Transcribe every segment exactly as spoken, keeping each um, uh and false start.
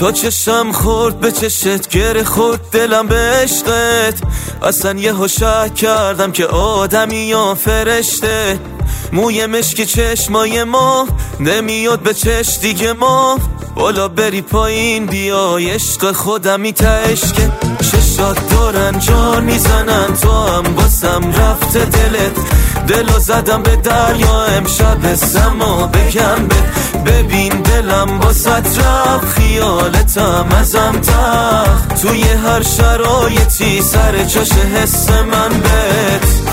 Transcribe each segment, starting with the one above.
تا چشم خورد به چشت گره خورد دلم به عشقت. اصلا یه شک کردم که آدمی یا فرشته. موی مشکی چشمای ما نمیاد به چش دیگه ما. بالا بری پایین بیای عشق خودمی تا عشق. چشات دارن جان میزنن تو هم باسم رفته دلت. دلو زدم به دریا امشب سما بگم بهت. ببین دلم باست رفت خیالتم ازم تخت. توی هر شرایطی سر جاش حس من بهت.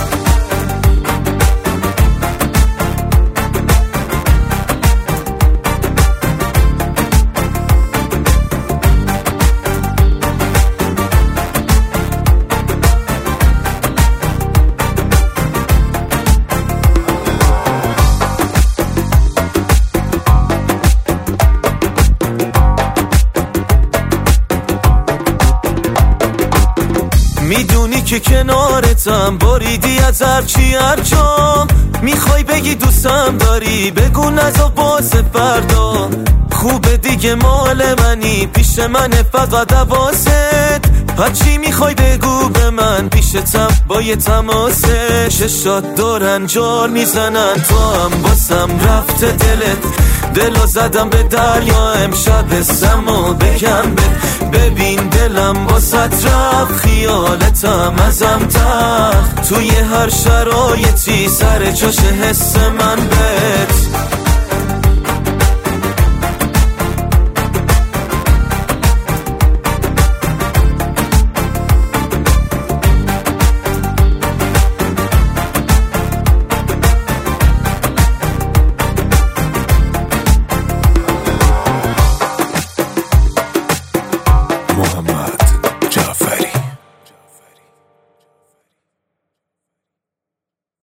میدونی که کنارتم باریدی از هرچی هرجا. میخوای بگی دوستم داری بگو نزا واسه فردا. خوبه دیگه مال منی پیش من فقط حواست. هرچی میخوای بگو به من پیشتم با یه تماسه. چشات دارن جال میزنن تو هم باسم رفته دلت. دلو زدم به دریا امشب سما بگم بهت. ببین دلم باست رفت خیالتم ازم تخت. توی هر شرایطی سر جاش حس من بهت.